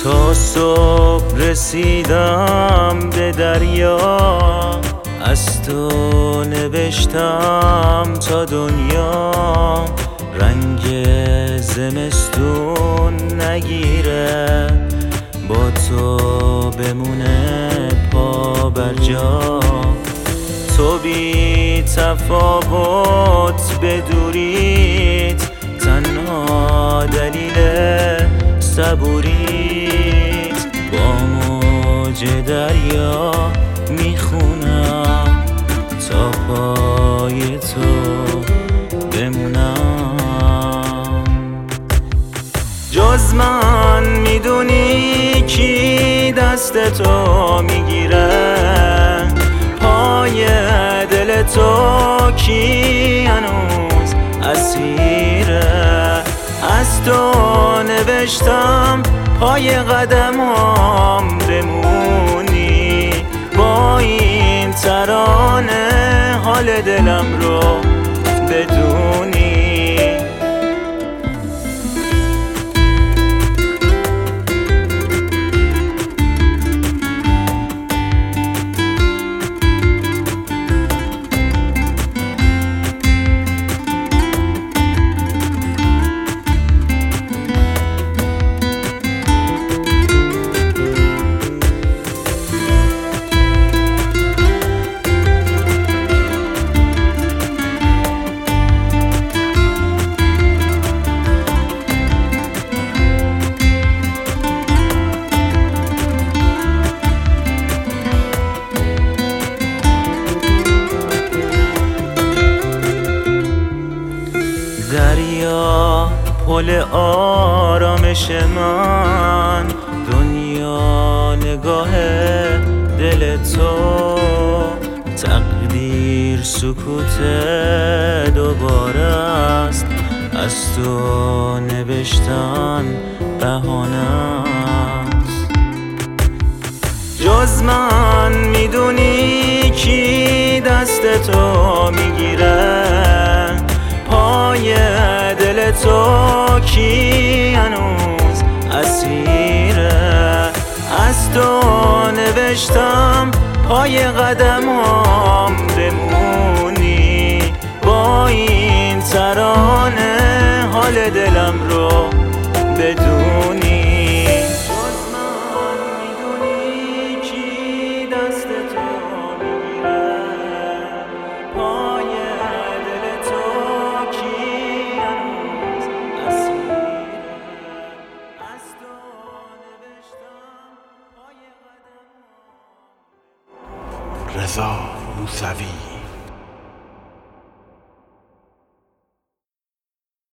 تا صبح رسیدم به دریا، از تو نوشتم تا دنیا رنگ زمستون نگیره، با تو بمونه پا بر جا. تو بی تفاوت بدوریت، تنها دلیل صبوریت، با موج دریا میخونم تا پای تو بمونم. جز من میدونی کی دست تو میگیره، پای دل تو کی هنوز اسیره. از تو نوشتم پای قدمام بمونی، با این ترانه حال دلم رو بدونی. دریا پل آرامش من، دنیا نگاه دل تو، تقدیر سکوت دوباره است، از تو نوشتن بهانه است. جز من میدونی کی دست تو میگیره، پای دل تو کی هنوز اسیره. از تو نوشتم پای قدمام بمونی، با این ترانه حال دلم رو بدونی. جز من میدونی کی دست تو میگیره، پای دل تو کی هنوز اسیره. از تو نوشتم پای قدمام. رضا موسوی